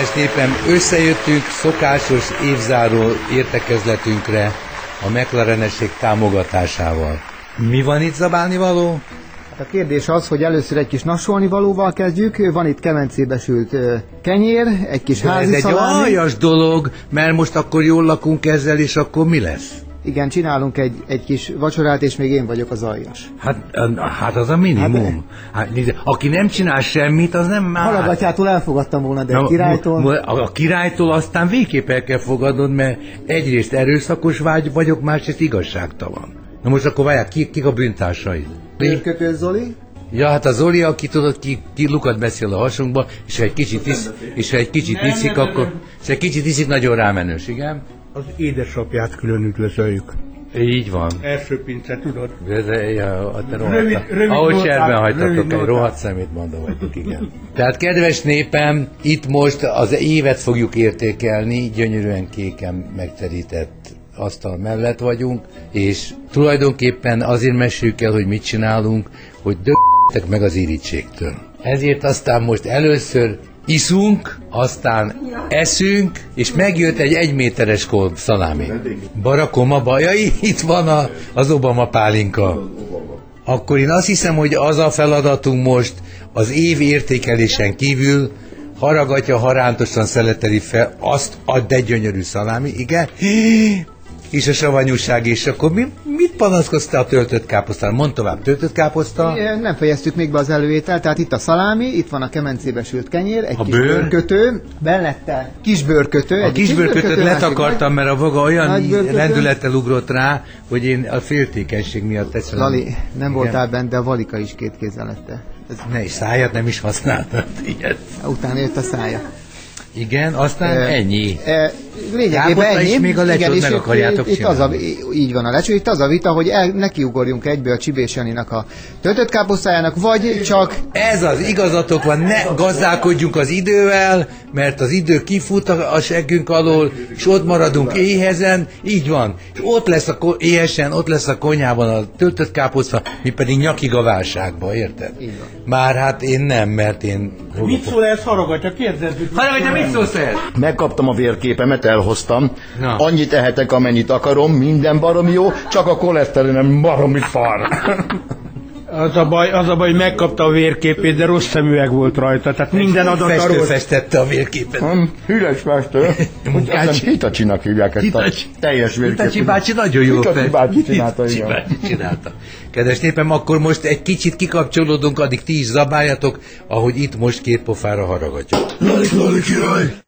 Kedves népem, összejöttünk szokásos évzáró értekezletünkre a McLarenesség támogatásával. Mi van itt zabálnivaló? A kérdés az, hogy először egy kis nassolnivalóval kezdjük. Van itt kemencébe sült kenyér, egy kis házi szalámi. Ez egy aljas dolog, mert most akkor jól lakunk ezzel, és akkor mi lesz? Igen, csinálunk egy kis vacsorát, és még én vagyok az aljas. Hát az a minimum. Aki nem csinál semmit, az nem már... Halagatyától elfogadtam volna, de a királytól... A királytól aztán végképp el kell fogadnod, mert egyrészt erőszakos vagyok, másrészt igazságtalan. Na most akkor várják, kik a bűntársaid? Bőrkötő Zoli? Ja, hát a Zoli, aki tudod, ki lukat beszél a hasunkba, és ha egy kicsit iszik, akkor... És egy kicsit iszik, nagyon rámenős, igen? Az édesapját külön üdvözöljük. Így van. Első pince, tudod? Ahogy serben hagytatok, egy rohadt szemét mondom vagytok, igen. Tehát kedves népem, itt most az évet fogjuk értékelni, gyönyörűen kéken megterített asztal mellett vagyunk, és tulajdonképpen azért meséljük el, hogy mit csinálunk, hogy döggetek meg az irítségtől. Ezért aztán most először iszunk, aztán eszünk, és megjött egy 1 méteres kolb szalámi. Barack bajai, itt van az Obama pálinka. Akkor én azt hiszem, hogy az a feladatunk most az év értékelésen kívül, haragatja, harántosan szeleteli fel, azt add egy gyönyörű szalámi, igen? És a savanyúság, és akkor mit panaszkoztál a töltött káposztára? Mondd tovább, töltött káposzta? Nem fejeztük még be az előételt, tehát itt a szalámi, itt van a kemencébe sült kenyér, egy kis bőrkötő, mellette kis bőrkötő. A kis bőrkötőt letakartam, mert a vaga olyan lendülettel ugrott rá, hogy én a féltékenység miatt teszem. Lali, nem voltál bent, de a Valika is 2 kézzel lette. Ne, és száját nem is használtad, ilyet. Utána jött a szája. Igen, aztán ennyi. Lényegében ennyi. És még a lecsót meg akarjátok csinálni. Így van a lecsó, itt az a vita, hogy nekiugorjunk egyből a Csibés Janinak a töltött káposztájának, vagy csak... Ez az, igazatok van, ne gazdálkodjunk az idővel, mert az idő kifut a seggünk alól, és ott maradunk éhezen, így van. És ott lesz éhesen, ott lesz a konyhában a töltött káposzta, mi pedig nyakig a válságba, érted? Így van. Már hát én nem, mert én... Mit szól ez haragatja? Kérdezzük. Haragatja, mit szólsz ez? Megkaptam a vérképemet, elhoztam. Na. Annyit ehetek, amennyit akarom, minden baromi jó, csak a koleszterinem baromi far. Az a baj, hogy megkapta a vérképét, de rossz szemüveg volt rajta. Tehát minden adat Festő arról... festette a vérképet. Hüles festő. Hitacsinak hívják ezt a teljes vérképet. Hitacsi bácsi nagyon jó Hitacsi bácsi csinálta, Hitacsi igen. bácsi csinálta. Kedves népem, akkor most egy kicsit kikapcsolódunk, addig ti is zabáljatok, ahogy itt most 2 pofára haragatjuk. Lali király!